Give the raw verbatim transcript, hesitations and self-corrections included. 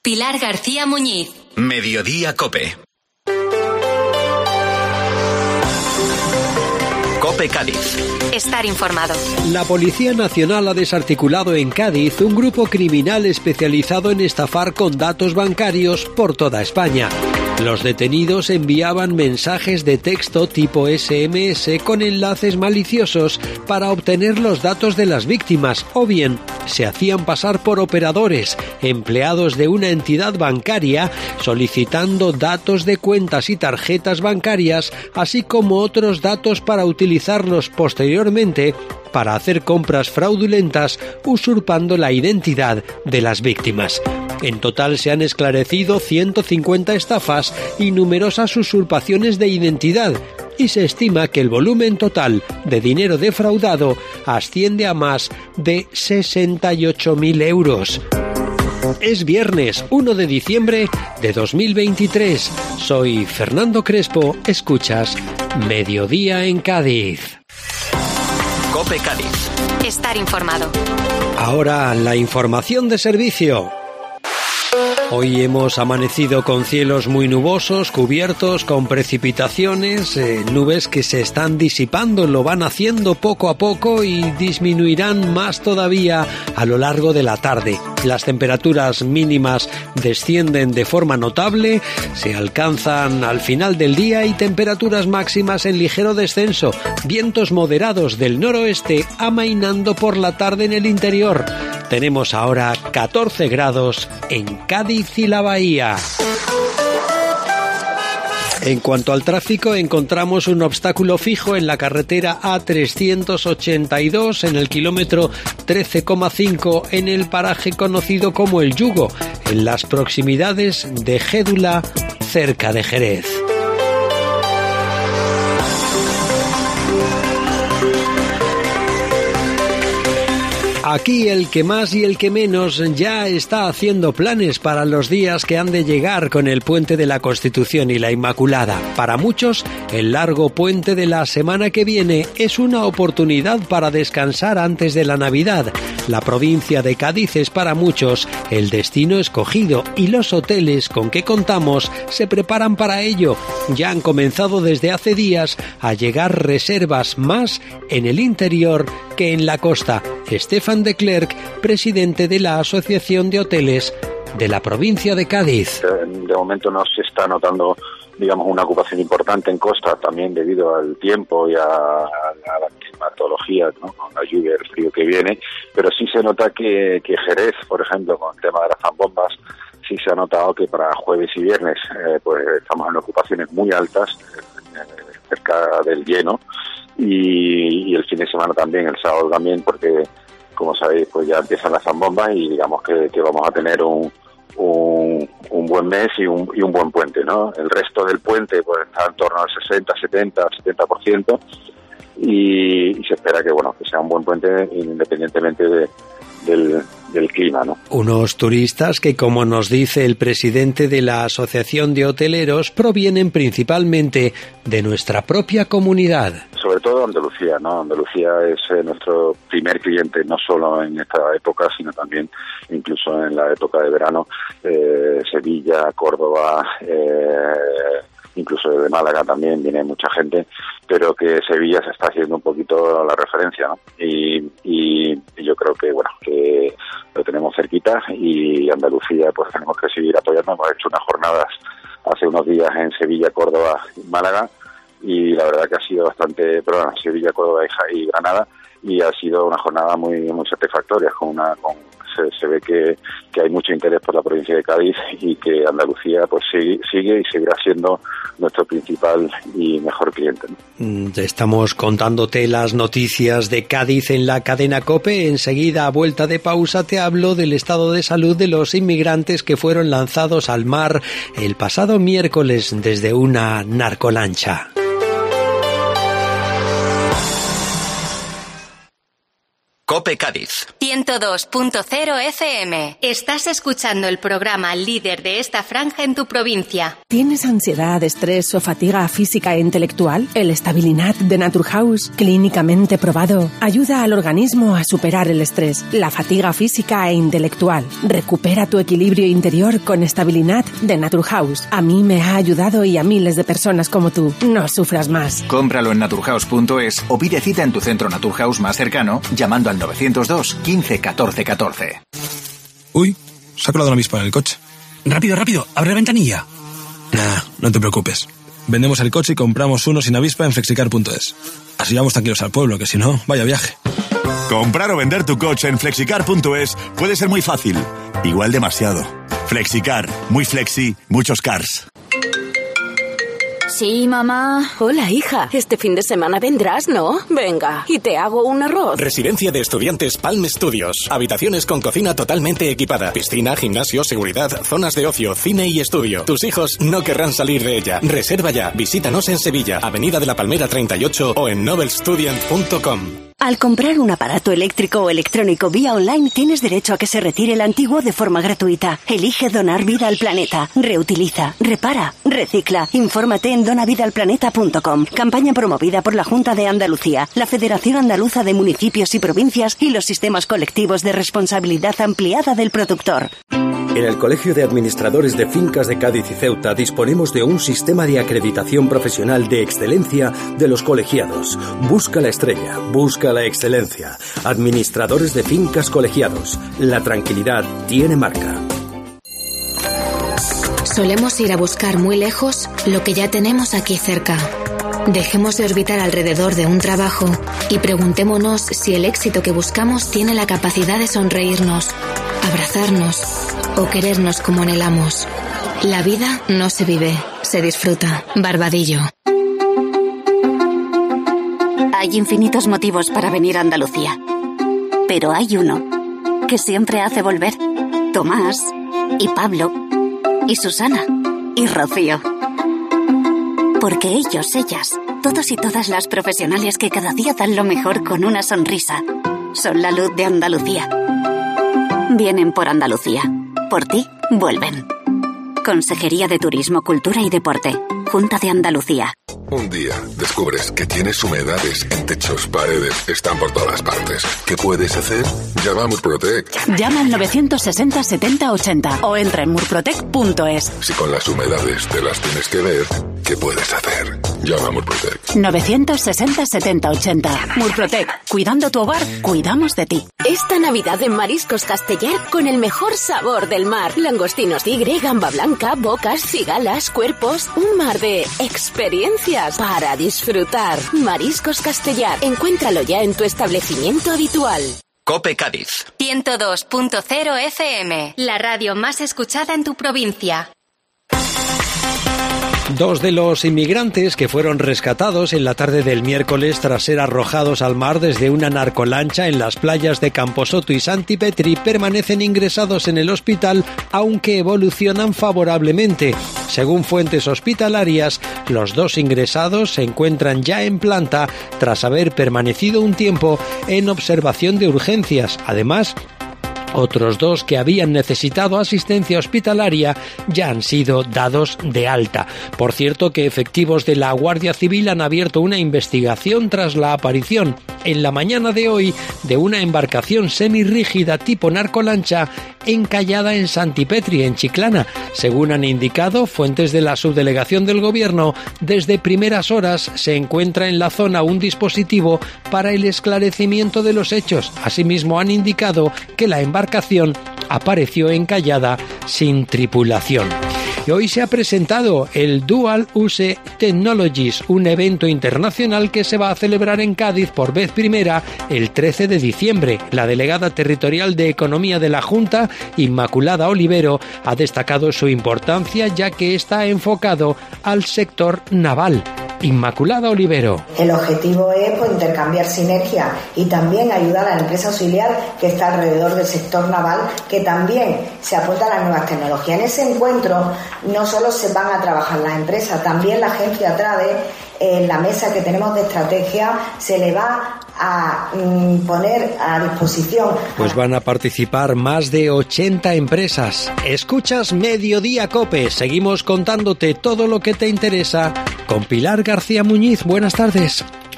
Pilar García Muñiz. Mediodía COPE. COPE Cádiz. Estar informado. La Policía Nacional ha desarticulado en Cádiz un grupo criminal especializado en estafar con datos bancarios por toda España. Los detenidos enviaban mensajes de texto tipo ese eme ese con enlaces maliciosos para obtener los datos de las víctimas, o bien se hacían pasar por operadores, empleados de una entidad bancaria, solicitando datos de cuentas y tarjetas bancarias, así como otros datos para utilizarlos posteriormente para hacer compras fraudulentas, usurpando la identidad de las víctimas. En total se han esclarecido ciento cincuenta estafas y numerosas usurpaciones de identidad, y se estima que el volumen total de dinero defraudado asciende a más de sesenta y ocho mil euros. Es viernes uno de diciembre de dos mil veintitrés. Soy Fernando Crespo, escuchas Mediodía en Cádiz. COPE Cádiz. Estar informado. Ahora la información de servicio. Hoy hemos amanecido con cielos muy nubosos, cubiertos con precipitaciones, eh, nubes que se están disipando, lo van haciendo poco a poco y disminuirán más todavía a lo largo de la tarde. Las temperaturas mínimas descienden de forma notable, se alcanzan al final del día y temperaturas máximas en ligero descenso, vientos moderados del noroeste amainando por la tarde en el interior. Tenemos ahora catorce grados en Cádiz y la Bahía. En cuanto al tráfico, encontramos un obstáculo fijo en la carretera A trescientos ochenta y dos en el kilómetro trece coma cinco en el paraje conocido como El Yugo, en las proximidades de Gédula, cerca de Jerez. Aquí el que más y el que menos ya está haciendo planes para los días que han de llegar con el puente de la Constitución y la Inmaculada. Para muchos, el largo puente de la semana que viene es una oportunidad para descansar antes de la Navidad. La provincia de Cádiz es para muchos el destino escogido y los hoteles con que contamos se preparan para ello. Ya han comenzado desde hace días a llegar reservas más en el interior que en la costa. Estefan de Klerk, presidente de la Asociación de Hoteles de la provincia de Cádiz. De momento no se está notando, digamos, una ocupación importante en costa, también debido al tiempo y a, a la climatología, ¿no? Con la lluvia y el frío que viene, pero sí se nota que, que Jerez, por ejemplo, con el tema de las zambombas, sí se ha notado que para jueves y viernes eh, pues estamos en ocupaciones muy altas, eh, cerca del lleno, y, y el fin de semana también, el sábado también, porque como sabéis, pues ya empiezan las zambombas y digamos que, que vamos a tener un, un, un buen mes y un, y un buen puente, ¿no? El resto del puente pues está en torno al sesenta, setenta, setenta por ciento y, y se espera que, bueno, que sea un buen puente independientemente de, del, del clima, ¿no? Unos turistas que, como nos dice el presidente de la Asociación de Hoteleros, provienen principalmente de nuestra propia comunidad. Sobre todo Andalucía, ¿no? Andalucía es eh, nuestro primer cliente, no solo en esta época, sino también incluso en la época de verano. Eh, Sevilla, Córdoba, eh, incluso de Málaga también viene mucha gente, pero que Sevilla se está haciendo un poquito la referencia, ¿no? Y, y, y yo creo que, bueno, que lo tenemos cerquita y Andalucía, pues tenemos que seguir apoyando. Hemos hecho unas jornadas hace unos días en Sevilla, Córdoba y Málaga, y la verdad que ha sido bastante, perdón, Sevilla, Córdoba y Granada, y ha sido una jornada muy muy satisfactoria, con una con se, se ve que, que hay mucho interés por la provincia de Cádiz y que Andalucía pues sigue, sigue y seguirá siendo nuestro principal y mejor cliente, ¿no? Estamos contándote las noticias de Cádiz en la cadena COPE. Enseguida, a vuelta de pausa, te hablo del estado de salud de los inmigrantes que fueron lanzados al mar el pasado miércoles desde una narcolancha. COPE Cádiz. ciento dos punto cero F M. Estás escuchando el programa líder de esta franja en tu provincia. ¿Tienes ansiedad, estrés o fatiga física e intelectual? El Stabilinat de Naturhaus, clínicamente probado, ayuda al organismo a superar el estrés, la fatiga física e intelectual. Recupera tu equilibrio interior con Stabilinat de Naturhaus. A mí me ha ayudado y a miles de personas como tú. No sufras más. Cómpralo en naturhaus punto es o pide cita en tu centro Naturhaus más cercano llamando al novecientos dos quince catorce catorce. Uy, se ha colado una avispa en el coche. Rápido, rápido, abre la ventanilla. Nah, no te preocupes. Vendemos el coche y compramos uno sin avispa en flexicar punto es. Así vamos tranquilos al pueblo, que si no, vaya viaje. Comprar o vender tu coche en flexicar punto es puede ser muy fácil. Igual demasiado. Flexicar, muy flexi, muchos cars. Sí, mamá. Hola, hija. Este fin de semana vendrás, ¿no? Venga, y te hago un arroz. Residencia de estudiantes Palm Studios. Habitaciones con cocina totalmente equipada. Piscina, gimnasio, seguridad, zonas de ocio, cine y estudio. Tus hijos no querrán salir de ella. Reserva ya. Visítanos en Sevilla, Avenida de la Palmera treinta y ocho o en nobel student punto com. Al comprar un aparato eléctrico o electrónico vía online, tienes derecho a que se retire el antiguo de forma gratuita. Elige donar vida al planeta. Reutiliza, repara, recicla. Infórmate en dona vida al planeta punto com. Campaña promovida por la Junta de Andalucía, la Federación Andaluza de Municipios y Provincias y los sistemas colectivos de responsabilidad ampliada del productor. En el Colegio de Administradores de Fincas de Cádiz y Ceuta disponemos de un sistema de acreditación profesional de excelencia de los colegiados. Busca la estrella, busca la excelencia. Administradores de Fincas Colegiados. La tranquilidad tiene marca. Solemos ir a buscar muy lejos lo que ya tenemos aquí cerca. Dejemos de orbitar alrededor de un trabajo y preguntémonos si el éxito que buscamos tiene la capacidad de sonreírnos, abrazarnos o querernos como anhelamos. La vida no se vive, se disfruta. Barbadillo. Hay infinitos motivos para venir a Andalucía, pero hay uno que siempre hace volver. Tomás, y Pablo, y Susana, y Rocío. Porque ellos, ellas, todos y todas las profesionales que cada día dan lo mejor con una sonrisa, son la luz de Andalucía. Vienen por Andalucía. Por ti, vuelven. Consejería de Turismo, Cultura y Deporte. Junta de Andalucía. Un día descubres que tienes humedades en techos, paredes, están por todas partes. ¿Qué puedes hacer? Llama a Murprotec. Llama al novecientos sesenta setenta ochenta o entra en murprotec punto es. Si con las humedades te las tienes que ver, ¿qué puedes hacer? Llama a Murprotec. novecientos sesenta setenta ochenta. Murprotec. Cuidando tu hogar, cuidamos de ti. Esta Navidad en Mariscos Castellar con el mejor sabor del mar. Langostinos tigre, gamba blanca, bocas, cigalas, cuerpos. Un mar de experiencias para disfrutar. Mariscos Castellar. Encuéntralo ya en tu establecimiento habitual. COPE Cádiz. ciento dos punto cero F M. La radio más escuchada en tu provincia. Dos de los inmigrantes que fueron rescatados en la tarde del miércoles tras ser arrojados al mar desde una narcolancha en las playas de Camposoto y Santipetri permanecen ingresados en el hospital, aunque evolucionan favorablemente. Según fuentes hospitalarias, los dos ingresados se encuentran ya en planta tras haber permanecido un tiempo en observación de urgencias. Además, otros dos que habían necesitado asistencia hospitalaria ya han sido dados de alta. Por cierto que efectivos de la Guardia Civil han abierto una investigación tras la aparición en la mañana de hoy de una embarcación semirrígida tipo narcolancha encallada en Santipetri, en Chiclana. Según han indicado fuentes de la subdelegación del Gobierno, desde primeras horas se encuentra en la zona un dispositivo para el esclarecimiento de los hechos. Asimismo han indicado que la embarcación apareció encallada sin tripulación. Y hoy se ha presentado el Dual Use Technologies, un evento internacional que se va a celebrar en Cádiz por vez primera el trece de diciembre. La delegada territorial de Economía de la Junta, Inmaculada Olivero, ha destacado su importancia ya que está enfocado al sector naval. Inmaculada Olivero. El objetivo es pues, intercambiar sinergia y también ayudar a la empresa auxiliar que está alrededor del sector naval, que también se aporta a las nuevas tecnologías. En ese encuentro no solo se van a trabajar las empresas, también la agencia Trade, en la mesa que tenemos de estrategia, se le va a mm, poner a disposición. Pues van a participar más de ochenta empresas. Escuchas Mediodía COPE. Seguimos contándote todo lo que te interesa con Pilar García Muñiz. Buenas tardes.